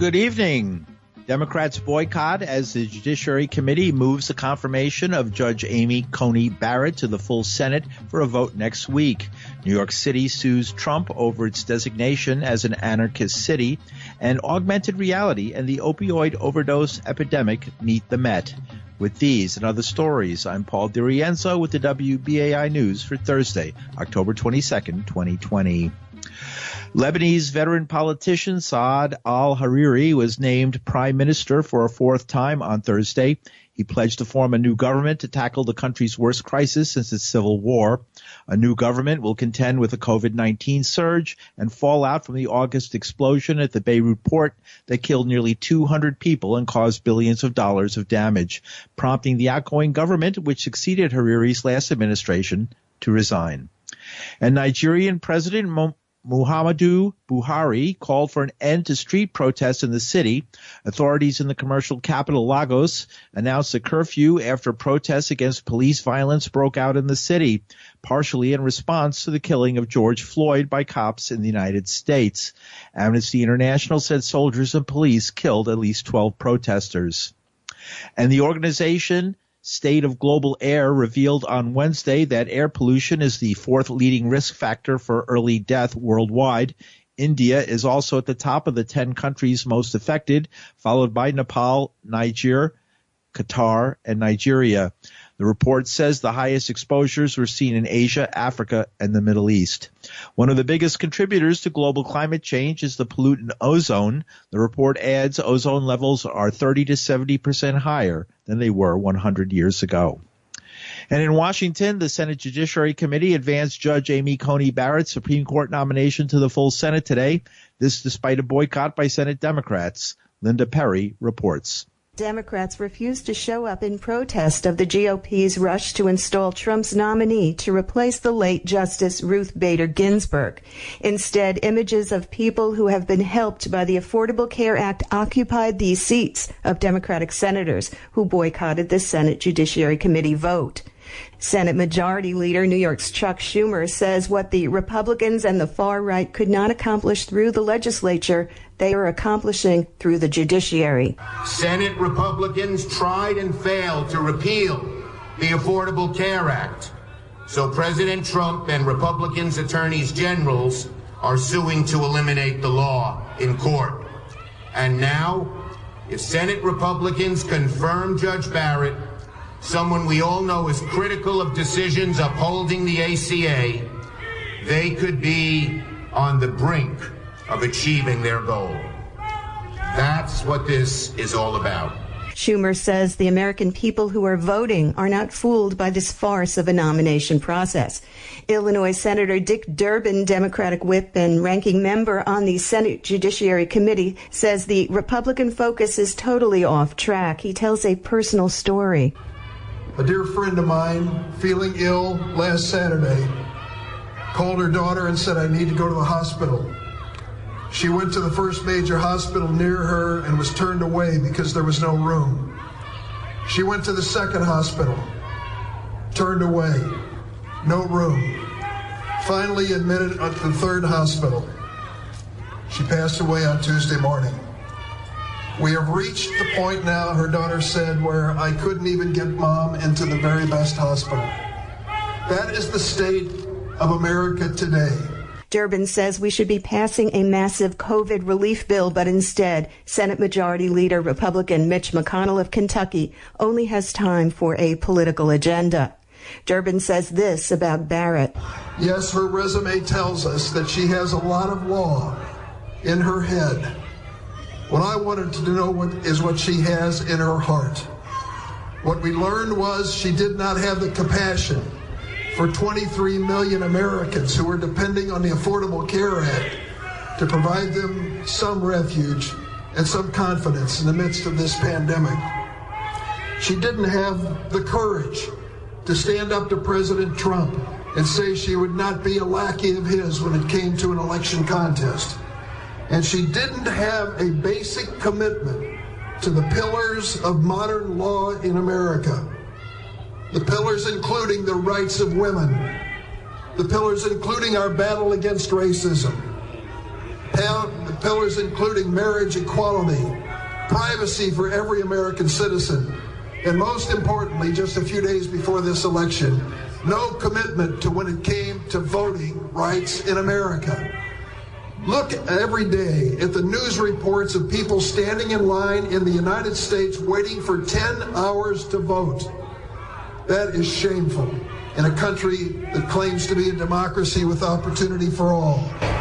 Good evening. Democrats boycott as the Judiciary Committee moves the confirmation of Judge Amy Coney Barrett to the full Senate for a vote next week. New York City sues Trump over its designation as an anarchist city, and augmented reality and the opioid overdose epidemic meet the Met. With these and other stories, I'm Paul DiRienzo with the WBAI News for Thursday, October 22nd, 2020. Lebanese veteran politician Saad al-Hariri was named prime minister for a fourth time on Thursday. He pledged to form a new government to tackle the country's worst crisis since its civil war. A new government will contend with the COVID-19 surge and fallout from the August explosion at the Beirut port that killed nearly 200 people and caused billions of dollars of damage, prompting the outgoing government, which succeeded Hariri's last administration, to resign. And Nigerian President Muhammadu Buhari called for an end to street protests in the city. Authorities in the commercial capital Lagos announced a curfew after protests against police violence broke out in the city, partially in response to the killing of George Floyd by cops in the United States. Amnesty International said soldiers and police killed at least 12 protesters. And the organization State of Global Air revealed on Wednesday that air pollution is the fourth leading risk factor for early death worldwide. India is also at the top of the 10 countries most affected, followed by Nepal, Niger, Qatar, and Nigeria. The report says the highest exposures were seen in Asia, Africa, and the Middle East. One of the biggest contributors to global climate change is the pollutant ozone. The report adds ozone levels are 30 to 70% higher than they were 100 years ago. And in Washington, the Senate Judiciary Committee advanced Judge Amy Coney Barrett's Supreme Court nomination to the full Senate today. This despite a boycott by Senate Democrats. Linda Perry reports. Democrats refused to show up in protest of the GOP's rush to install Trump's nominee to replace the late Justice Ruth Bader Ginsburg. Instead, images of people who have been helped by the Affordable Care Act occupied these seats of Democratic senators who boycotted the Senate Judiciary Committee vote. Senate Majority Leader New York's Chuck Schumer says what the Republicans and the far right could not accomplish through the legislature, they are accomplishing through the judiciary. Senate Republicans tried and failed to repeal the Affordable Care Act. So President Trump and Republicans' attorneys generals are suing to eliminate the law in court. And now, if Senate Republicans confirm Judge Barrett, someone we all know is critical of decisions upholding the ACA, they could be on the brink of achieving their goal. That's what this is all about. Schumer says the American people who are voting are not fooled by this farce of a nomination process. Illinois Senator Dick Durbin, Democratic whip and ranking member on the Senate Judiciary Committee, says the Republican focus is totally off track. He tells a personal story. A dear friend of mine, feeling ill last Saturday, called her daughter and said, "I need to go to the hospital." She went to the first major hospital near her and was turned away because there was no room. She went to the second hospital, turned away, no room. Finally admitted at the third hospital. She passed away on Tuesday morning. We have reached the point now, her daughter said, where I couldn't even get Mom into the very best hospital. That is the state of America today. Durbin says we should be passing a massive COVID relief bill, but instead, Senate Majority Leader Republican Mitch McConnell of Kentucky only has time for a political agenda. Durbin says this about Barrett. Yes, her resume tells us that she has a lot of law in her head. What I wanted to know what she has in her heart. What we learned was she did not have the compassion for 23 million Americans who are depending on the Affordable Care Act to provide them some refuge and some confidence in the midst of this pandemic. She didn't have the courage to stand up to President Trump and say she would not be a lackey of his when it came to an election contest. And she didn't have a basic commitment to the pillars of modern law in America. The pillars including the rights of women, the pillars including our battle against racism, pillars including marriage equality, privacy for every American citizen, and most importantly, just a few days before this election, no commitment to when it came to voting rights in America. Look every day at the news reports of people standing in line in the United States waiting for 10 hours to vote. That is shameful in a country that claims to be a democracy with opportunity for all.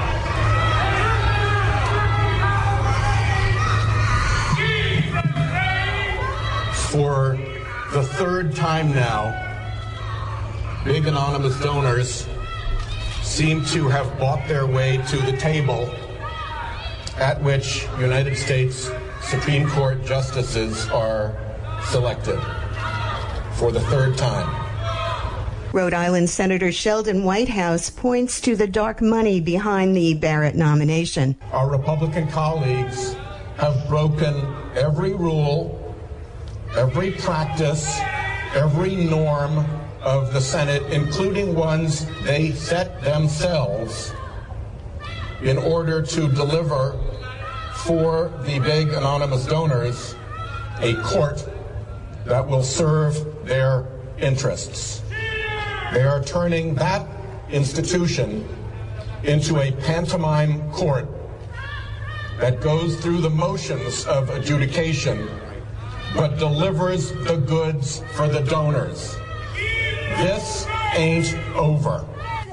For the third time now, big anonymous donors seem to have bought their way to the table at which United States Supreme Court justices are selected for the third time. Rhode Island Senator Sheldon Whitehouse points to the dark money behind the Barrett nomination. Our Republican colleagues have broken every rule, every practice, every norm of the Senate, including ones they set themselves in order to deliver for the big anonymous donors a court that will serve their interests. They are turning that institution into a pantomime court that goes through the motions of adjudication but delivers the goods for the donors. This ain't over.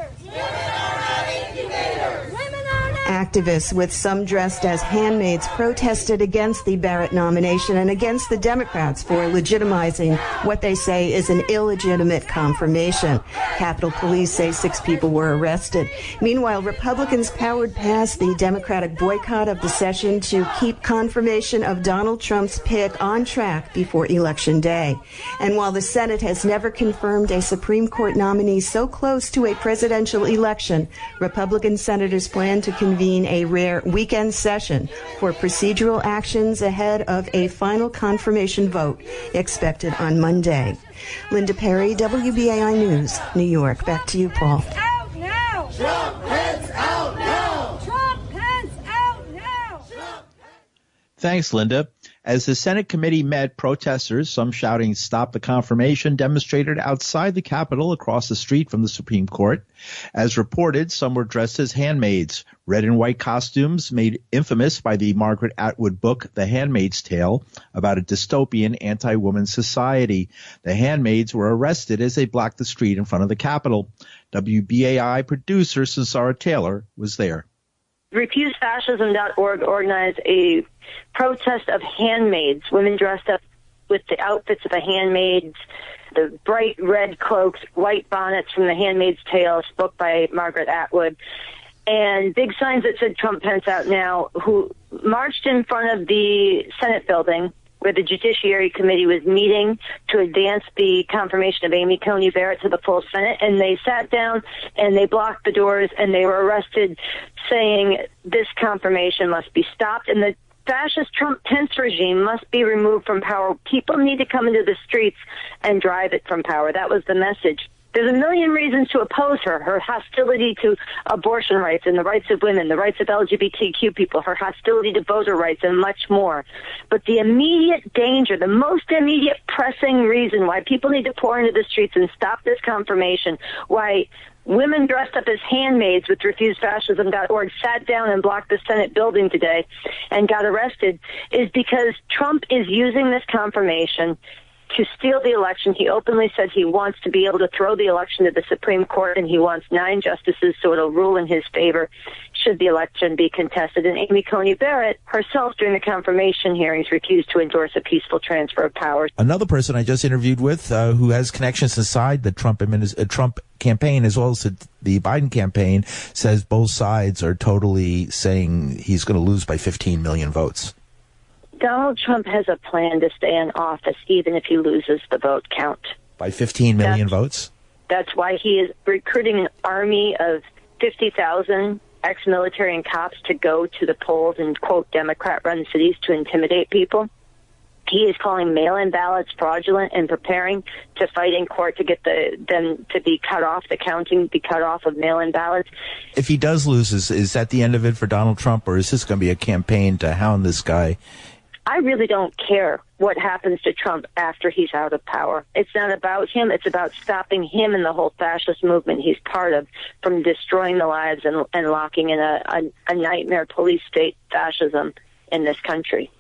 Activists, with some dressed as handmaids, protested against the Barrett nomination and against the Democrats for legitimizing what they say is an illegitimate confirmation. Capitol Police say 6 people were arrested. Meanwhile, Republicans powered past the Democratic boycott of the session to keep confirmation of Donald Trump's pick on track before Election Day. And while the Senate has never confirmed a Supreme Court nominee so close to a presidential election, Republican senators plan to convene a rare weekend session for procedural actions ahead of a final confirmation vote expected on Monday. Linda Perry, WBAI News, New York. Back to you, Paul. Out now! Trump Pence out now! Trump Pence out now! Thanks, Linda. As the Senate committee met, protesters, some shouting "Stop the confirmation," demonstrated outside the Capitol across the street from the Supreme Court. As reported, some were dressed as handmaids, red and white costumes made infamous by the Margaret Atwood book The Handmaid's Tale, about a dystopian anti-woman society. The handmaids were arrested as they blocked the street in front of the Capitol. WBAI producer Cesara Taylor was there. RefuseFascism.org organized a protest of handmaids, women dressed up with the outfits of the handmaids, the bright red cloaks, white bonnets from The Handmaid's Tale, book by Margaret Atwood, and big signs that said Trump Pence out now, who marched in front of the Senate building where the Judiciary Committee was meeting to advance the confirmation of Amy Coney Barrett to the full Senate, and they sat down and they blocked the doors and they were arrested, saying this confirmation must be stopped and the fascist Trump-Pence regime must be removed from power. People need to come into the streets and drive it from power. That was the message. There's a million reasons to oppose her. Her hostility to abortion rights and the rights of women, the rights of LGBTQ people, her hostility to voter rights, and much more. But the immediate danger, the most immediate pressing reason why people need to pour into the streets and stop this confirmation, why women dressed up as handmaids with RefuseFascism.org sat down and blocked the Senate building today and got arrested, is because Trump is using this confirmation to steal the election. He openly said he wants to be able to throw the election to the Supreme Court, and he wants 9 justices so it'll rule in his favor should the election be contested. And Amy Coney Barrett herself, during the confirmation hearings, refused to endorse a peaceful transfer of power. Another person I just interviewed with who has connections inside the Trump campaign as well as the Biden campaign says both sides are totally saying he's going to lose by 15 million votes. Donald Trump has a plan to stay in office even if he loses the vote count. By 15 million votes? That's why he is recruiting an army of 50,000 ex-military and cops to go to the polls in, quote, Democrat-run cities to intimidate people. He is calling mail-in ballots fraudulent and preparing to fight in court to get them to be cut off, the counting be cut off of mail-in ballots. If he does lose, is that the end of it for Donald Trump, or is this going to be a campaign to hound this guy? I really don't care what happens to Trump after he's out of power. It's not about him. It's about stopping him and the whole fascist movement he's part of from destroying the lives and locking in a nightmare police state fascism in this country.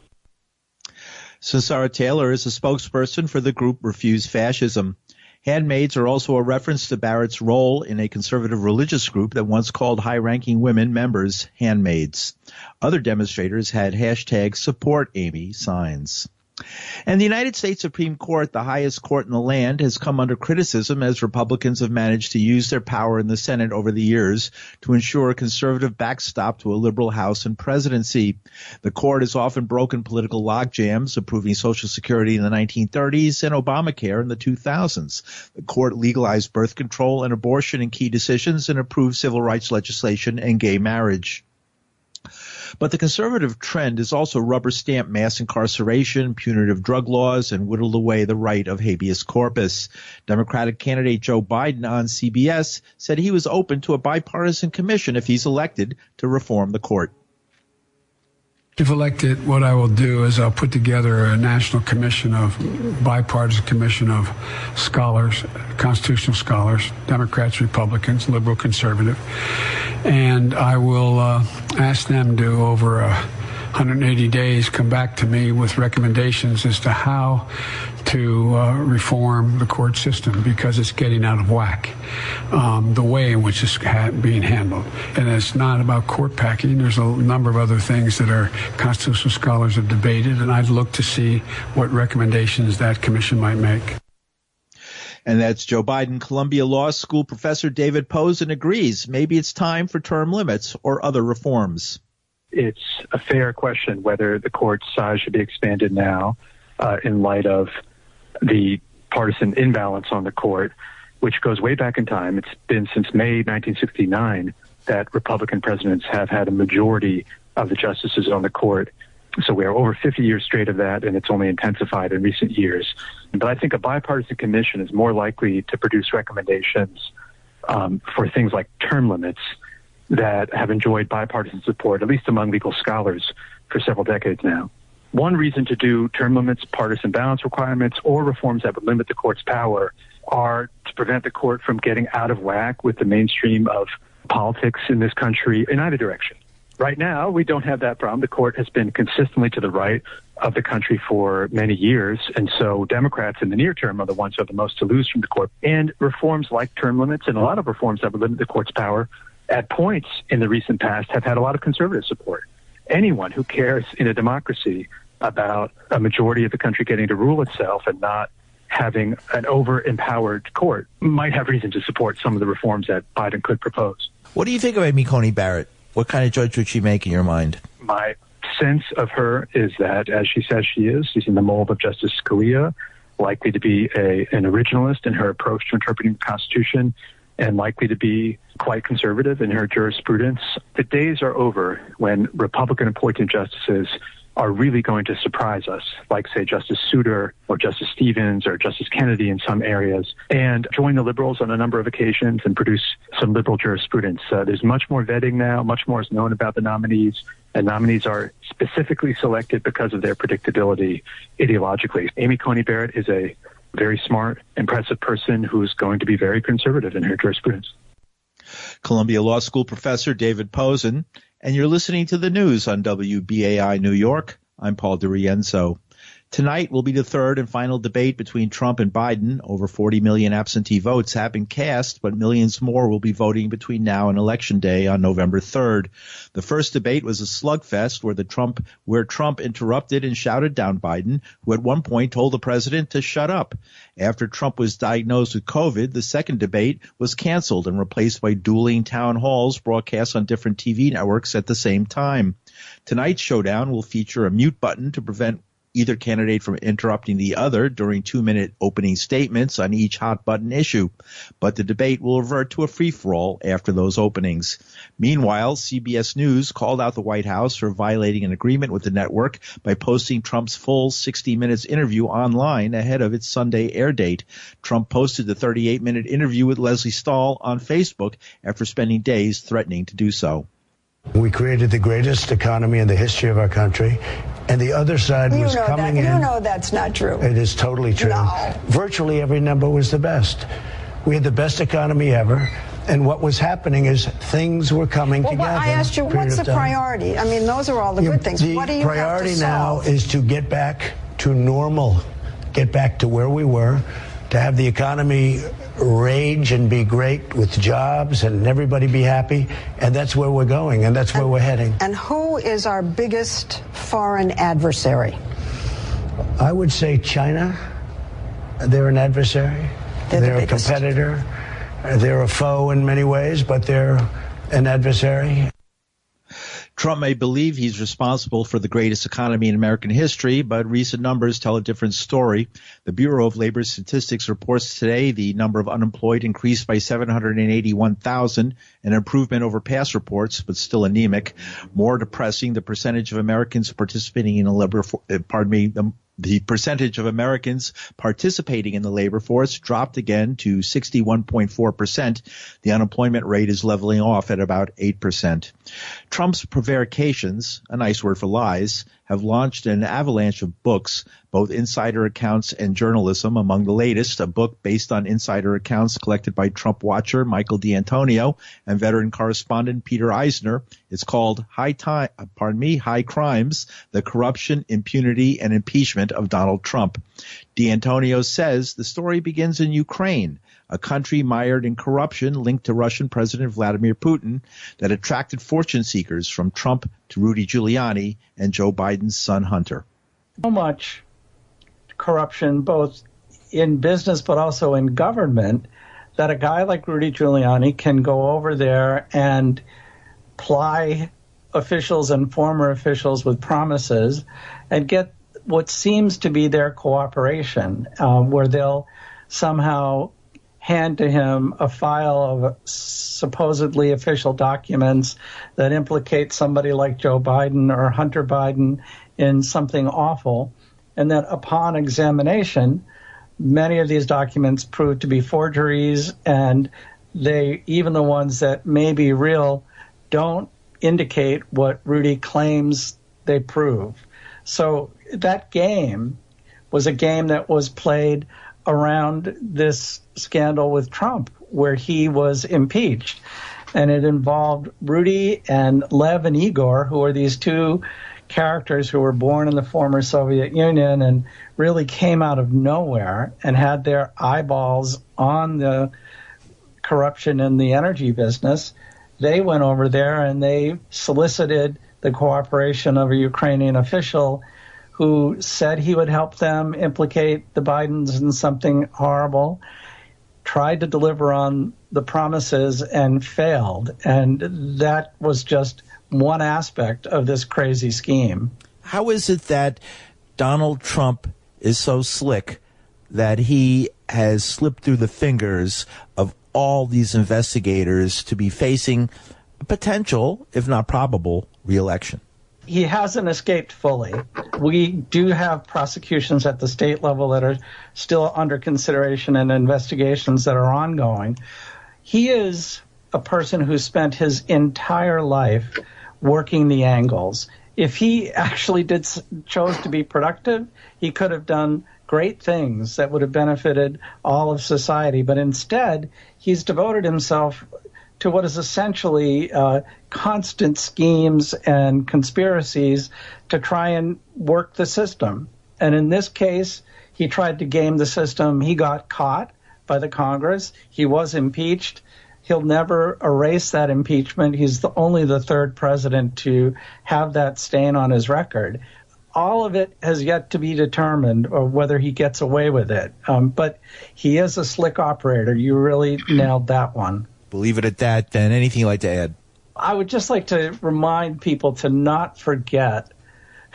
Sunsara Taylor is a spokesperson for the group Refuse Fascism. Handmaids are also a reference to Barrett's role in a conservative religious group that once called high-ranking women members handmaids. Other demonstrators had hashtag support Amy signs. And the United States Supreme Court, the highest court in the land, has come under criticism as Republicans have managed to use their power in the Senate over the years to ensure a conservative backstop to a liberal House and presidency. The court has often broken political logjams, approving Social Security in the 1930s and Obamacare in the 2000s. The court legalized birth control and abortion in key decisions and approved civil rights legislation and gay marriage. But the conservative trend is also rubber-stamp mass incarceration, punitive drug laws, and whittled away the right of habeas corpus. Democratic candidate Joe Biden on CBS said he was open to a bipartisan commission if he's elected to reform the court. If elected, what I will do is I'll put together a national commission bipartisan commission of scholars, constitutional scholars, Democrats, Republicans, liberal, conservative, and I will ask them to, over 180 days, come back to me with recommendations as to how to reform the court system, because it's getting out of whack, the way in which it's being handled. And it's not about court packing. There's a number of other things that our constitutional scholars have debated, and I'd look to see what recommendations that commission might make. And that's Joe Biden. Columbia Law School professor David Posen agrees maybe it's time for term limits or other reforms. It's a fair question whether the court's size should be expanded now in light of the partisan imbalance on the court, which goes way back in time. It's been since May 1969 that Republican presidents have had a majority of the justices on the court. So we are over 50 years straight of that, and it's only intensified in recent years. But I think a bipartisan commission is more likely to produce recommendations for things like term limits that have enjoyed bipartisan support, at least among legal scholars, for several decades now. One reason to do term limits, partisan balance requirements, or reforms that would limit the court's power are to prevent the court from getting out of whack with the mainstream of politics in this country in either direction. Right now, we don't have that problem. The court has been consistently to the right of the country for many years, and so Democrats in the near term are the ones who have the most to lose from the court. And reforms like term limits and a lot of reforms that would limit the court's power at points in the recent past have had a lot of conservative support. Anyone who cares in a democracy about a majority of the country getting to rule itself and not having an over-empowered court might have reason to support some of the reforms that Biden could propose. What do you think of Amy Coney Barrett? What kind of judge would she make in your mind? My sense of her is that, as she says she is, she's in the mold of Justice Scalia, likely to be an originalist in her approach to interpreting the Constitution, and likely to be quite conservative in her jurisprudence. The days are over when Republican-appointed justices are really going to surprise us, like, say, Justice Souter or Justice Stevens or Justice Kennedy in some areas, and join the liberals on a number of occasions and produce some liberal jurisprudence. There's much more vetting now, much more is known about the nominees, and nominees are specifically selected because of their predictability ideologically. Amy Coney Barrett is a very smart, impressive person who's going to be very conservative in her jurisprudence. Columbia Law School professor David Posen, and you're listening to the news on WBAI New York. I'm Paul DiRienzo. Tonight will be the third and final debate between Trump and Biden. Over 40 million absentee votes have been cast, but millions more will be voting between now and Election Day on November 3rd. The first debate was a slugfest where Trump interrupted and shouted down Biden, who at one point told the president to shut up. After Trump was diagnosed with COVID, the second debate was canceled and replaced by dueling town halls broadcast on different TV networks at the same time. Tonight's showdown will feature a mute button to prevent either candidate from interrupting the other during 2-minute opening statements on each hot-button issue. But the debate will revert to a free-for-all after those openings. Meanwhile, CBS News called out the White House for violating an agreement with the network by posting Trump's full 60 minutes interview online ahead of its Sunday air date. Trump posted the 38-minute interview with Leslie Stahl on Facebook after spending days threatening to do so. We created the greatest economy in the history of our country, and the other side was coming in. You know that's not true. It is totally true. No. Virtually every number was the best. We had the best economy ever, and what was happening is things were coming together. Well, I asked you, what's the priority? I mean, those are all the good things. What do you have to solve? The priority now is to get back to normal, get back to where we were, to have the economy rage and be great with jobs and everybody be happy, and that's where we're going, and that's where we're heading. And who is our biggest foreign adversary? I would say China. They're an adversary. They're a competitor. They're a foe in many ways, but they're an adversary. Trump may believe he's responsible for the greatest economy in American history, but recent numbers tell a different story. The Bureau of Labor Statistics reports today the number of unemployed increased by 781,000, an improvement over past reports, but still anemic. More depressing, the percentage of Americans participating in the percentage of Americans participating in the labor force dropped again to 61.4%. The unemployment rate is leveling off at about 8%. Trump's prevarications, a nice word for lies, have launched an avalanche of books, both insider accounts and journalism. Among the latest, a book based on insider accounts collected by Trump watcher Michael D'Antonio and veteran correspondent Peter Eisner. It's called High Crimes, the Corruption, Impunity, and Impeachment of Donald Trump. D'Antonio says the story begins in Ukraine, a country mired in corruption linked to Russian President Vladimir Putin that attracted fortune seekers from Trump to Rudy Giuliani and Joe Biden's son Hunter. So much corruption, both in business but also in government, that a guy like Rudy Giuliani can go over there and ply officials and former officials with promises and get what seems to be their cooperation, where they'll somehow hand to him a file of supposedly official documents that implicate somebody like Joe Biden or Hunter Biden in something awful, and that upon examination, many of these documents prove to be forgeries, and they, even the ones that may be real, don't indicate what Rudy claims they prove. So that game was a game that was played around this scandal with Trump, where he was impeached. And it involved Rudy and Lev and Igor, who are these two characters who were born in the former Soviet Union and really came out of nowhere and had their eyeballs on the corruption in the energy business. They went over there and they solicited the cooperation of a Ukrainian official who said he would help them implicate the Bidens in something horrible, tried to deliver on the promises and failed. And that was just one aspect of this crazy scheme. How is it that Donald Trump is so slick that he has slipped through the fingers of all these investigators to be facing a potential, if not probable, re-election? He hasn't escaped fully. We do have prosecutions at the state level that are still under consideration and investigations that are ongoing. He is a person who spent his entire life working the angles. If he actually chose to be productive, he could have done great things that would have benefited all of society. But instead, he's devoted himself to what is essentially constant schemes and conspiracies to try and work the system. And in this case, he tried to game the system. He got caught by the Congress. He was impeached. He'll never erase that impeachment. He's only the third president to have that stain on his record. All of it has yet to be determined, or whether he gets away with it. But he is a slick operator. You really nailed that one. Believe it at that. Then anything you'd like to add? I would just like to remind people to not forget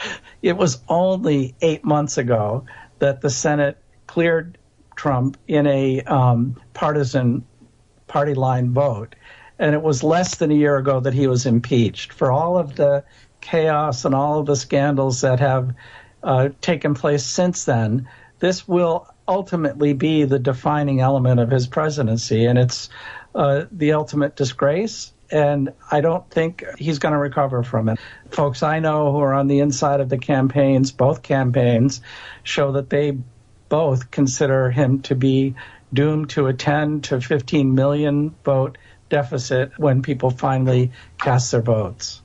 it was only 8 months ago that the Senate cleared Trump in a partisan party line vote. And it was less than a year ago that he was impeached. For all of the chaos and all of the scandals that have taken place since then, this will ultimately be the defining element of his presidency. And it's the ultimate disgrace. And I don't think he's going to recover from it. Folks I know who are on the inside of the campaigns, both campaigns, show that they both consider him to be doomed to a 10 to 15 million vote deficit when people finally cast their votes.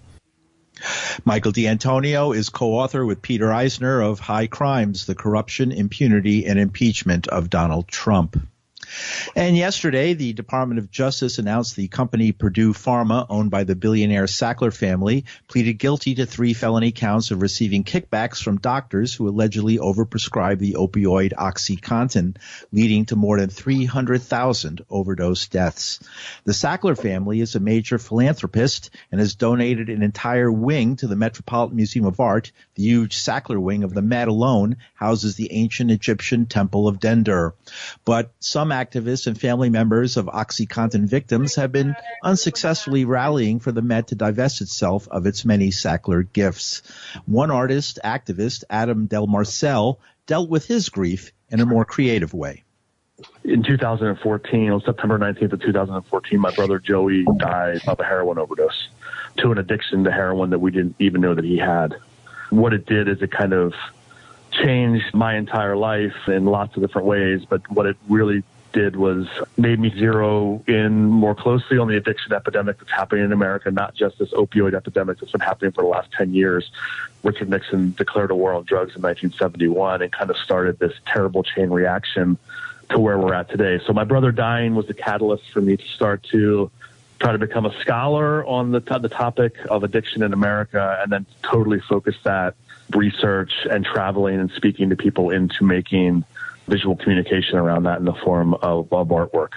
Michael D'Antonio is co-author with Peter Eisner of High Crimes, the Corruption, Impunity, and Impeachment of Donald Trump. And yesterday, the Department of Justice announced the company Purdue Pharma, owned by the billionaire Sackler family, pleaded guilty to 3 felony counts of receiving kickbacks from doctors who allegedly overprescribed the opioid OxyContin, leading to more than 300,000 overdose deaths. The Sackler family is a major philanthropist and has donated an entire wing to the Metropolitan Museum of Art. The huge Sackler wing of the Met alone houses the ancient Egyptian Temple of Dendur. But some activists and family members of OxyContin victims have been unsuccessfully rallying for the Met to divest itself of its many Sackler gifts. One activist, Adam Del Marcel, dealt with his grief in a more creative way. In 2014, on September 19th of 2014, my brother Joey died of a heroin overdose to an addiction to heroin that we didn't even know that he had. What it did is it kind of changed my entire life in lots of different ways, but what it really did was made me zero in more closely on the addiction epidemic that's happening in America, not just this opioid epidemic that's been happening for the last 10 years. Richard Nixon declared a war on drugs in 1971 and kind of started this terrible chain reaction to where we're at today. So my brother dying was the catalyst for me to start to try to become a scholar on the topic of addiction in America, and then totally focus that research and traveling and speaking to people into making visual communication around that in the form of artwork.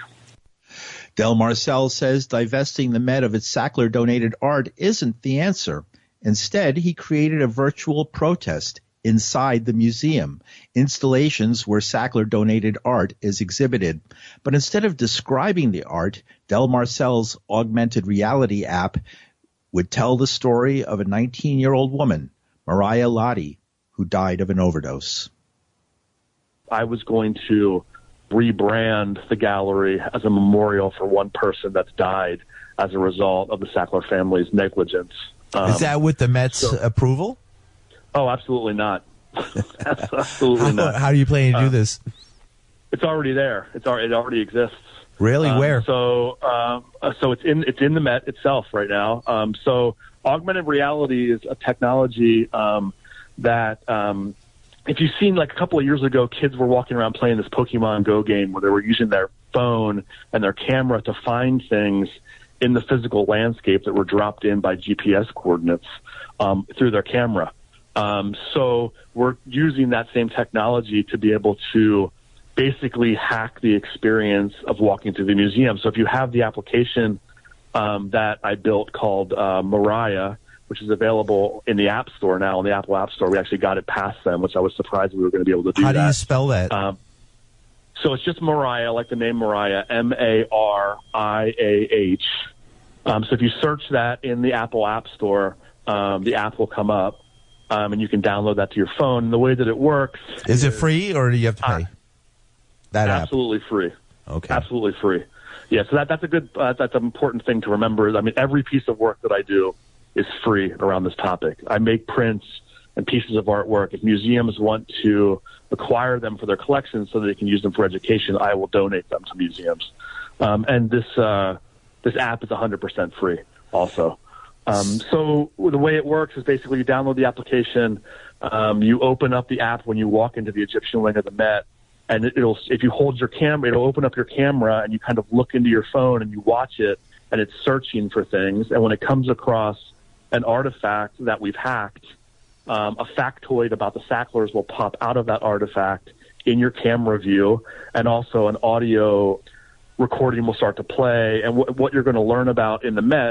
Del Marcel says divesting the Met of its Sackler-donated art isn't the answer. Instead, he created a virtual protest inside the museum, installations where Sackler-donated art is exhibited. But instead of describing the art, Del Marcel's augmented reality app would tell the story of a 19-year-old woman, Mariah Lottie, who died of an overdose. I was going to rebrand the gallery as a memorial for one person that's died as a result of the Sackler family's negligence. Is that with the Met's approval? Oh, absolutely not. Absolutely not. How do you plan to do this? It's already there. It already exists. Really? Where? So it's in the Met itself right now. So augmented reality is a technology that if you've seen, like a couple of years ago, kids were walking around playing this Pokemon Go game where they were using their phone and their camera to find things in the physical landscape that were dropped in by GPS coordinates through their camera. So we're using that same technology to be able to basically hack the experience of walking through the museum. So if you have the application that I built called Mariah, which is available in the App Store now, in the Apple App Store, we actually got it past them, which I was surprised we were going to be able to do. How do you spell that? So it's just Mariah, like the name Mariah, Mariah. So if you search that in the Apple App Store, the app will come up. And you can download that to your phone. The way that it works is it free or do you have to pay? That app? Absolutely free. Okay. Absolutely free. Yeah, so that's a good, that's an important thing to remember. I mean, every piece of work that I do is free around this topic. I make prints and pieces of artwork. If museums want to acquire them for their collections so that they can use them for education, I will donate them to museums. And this app is 100% free also. So the way it works is basically you download the application, you open up the app when you walk into the Egyptian wing of the Met, and if you hold your camera, it'll open up your camera and you kind of look into your phone and you watch it, and it's searching for things. And when it comes across an artifact that we've hacked, a factoid about the Sacklers will pop out of that artifact in your camera view, and also an audio recording will start to play. And what you're going to learn about in the Met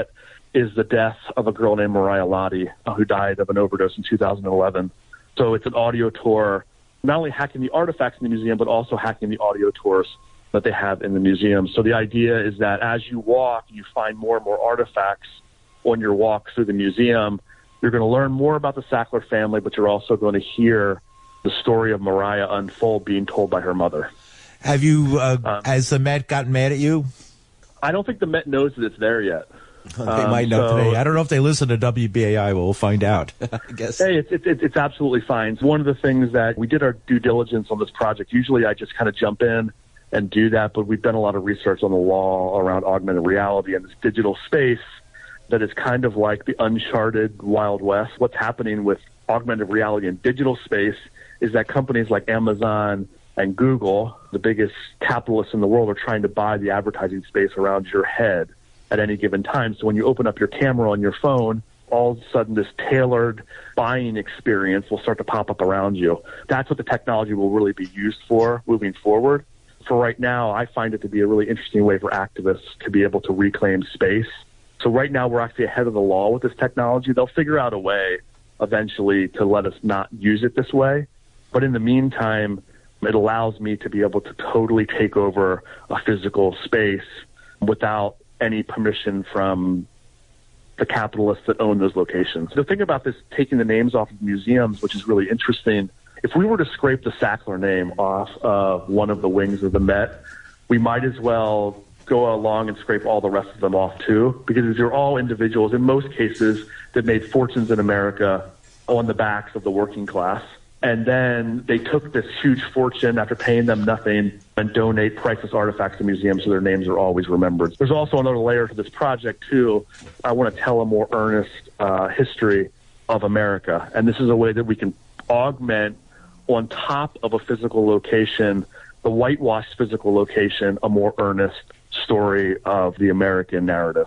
is the death of a girl named Mariah Lottie, who died of an overdose in 2011. So it's an audio tour, not only hacking the artifacts in the museum, but also hacking the audio tours that they have in the museum. So the idea is that as you walk, you find more and more artifacts on your walk through the museum. You're going to learn more about the Sackler family, but you're also going to hear the story of Mariah unfold being told by her mother. Have you, has the Met gotten mad at you? I don't think the Met knows that it's there yet. They might know today. I don't know if they listen to WBAI, but we'll find out, I guess. Hey, it's absolutely fine. It's one of the things that we did our due diligence on this project. Usually I just kind of jump in and do that, but we've done a lot of research on the law around augmented reality and this digital space that is kind of like the uncharted Wild West. What's happening with augmented reality and digital space is that companies like Amazon and Google, the biggest capitalists in the world, are trying to buy the advertising space around your head at any given time. So when you open up your camera on your phone, all of a sudden this tailored buying experience will start to pop up around you. That's what the technology will really be used for moving forward. For right now, I find it to be a really interesting way for activists to be able to reclaim space. So right now we're actually ahead of the law with this technology. They'll figure out a way eventually to let us not use it this way. But in the meantime, it allows me to be able to totally take over a physical space without any permission from the capitalists that own those locations. The thing about this, taking the names off of museums, which is really interesting, if we were to scrape the Sackler name off of one of the wings of the Met, we might as well go along and scrape all the rest of them off too, because these are all individuals, in most cases, that made fortunes in America on the backs of the working class. And then they took this huge fortune after paying them nothing and donate priceless artifacts to museums so their names are always remembered. There's also another layer to this project, too. I want to tell a more earnest history of America. And this is a way that we can augment on top of a physical location, the whitewashed physical location, a more earnest story of the American narrative.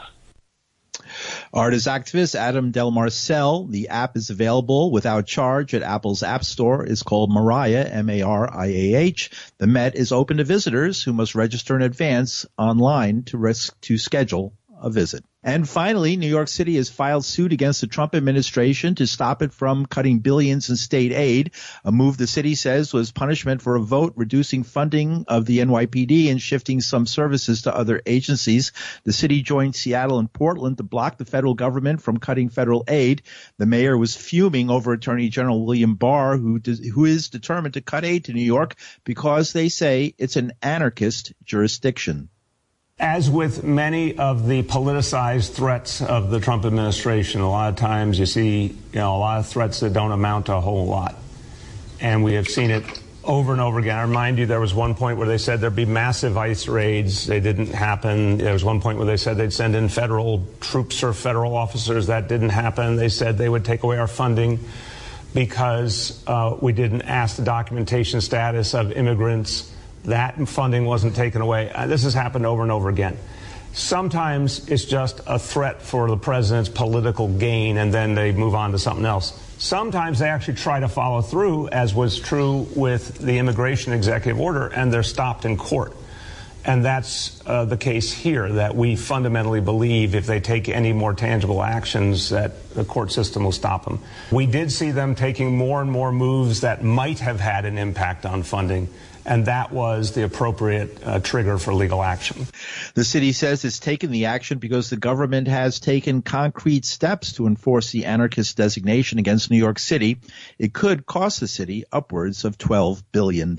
Artist activist Adam Del Marcel. The app is available without charge at Apple's App Store. It's called Mariah, M-A-R-I-A-H. The Met is open to visitors who must register in advance online to schedule a visit. And finally, New York City has filed suit against the Trump administration to stop it from cutting billions in state aid, a move the city says was punishment for a vote reducing funding of the NYPD and shifting some services to other agencies. The city joined Seattle and Portland to block the federal government from cutting federal aid. The mayor was fuming over Attorney General William Barr, who is determined to cut aid to New York because they say it's an anarchist jurisdiction. As with many of the politicized threats of the Trump administration, a lot of times you see, a lot of threats that don't amount to a whole lot. And we have seen it over and over again. I remind you, there was one point where they said there'd be massive ICE raids. They didn't happen. There was one point where they said they'd send in federal troops or federal officers. That didn't happen. They said they would take away our funding because we didn't ask the documentation status of immigrants. That funding wasn't taken away. This has happened over and over again. Sometimes it's just a threat for the president's political gain, and then they move on to something else. Sometimes they actually try to follow through, as was true with the immigration executive order, and they're stopped in court. And that's the case here, that we fundamentally believe if they take any more tangible actions that the court system will stop them. We did see them taking more and more moves that might have had an impact on funding, and that was the appropriate trigger for legal action. The city says it's taken the action because the government has taken concrete steps to enforce the anarchist designation against New York City. It could cost the city upwards of $12 billion.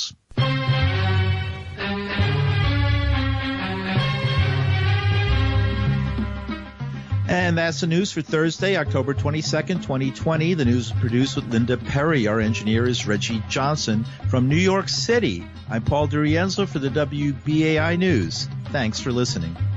And that's the news for Thursday, October 22nd, 2020. The news is produced with Linda Perry. Our engineer is Reggie Johnson. From New York City, I'm Paul DiRienzo for the WBAI News. Thanks for listening.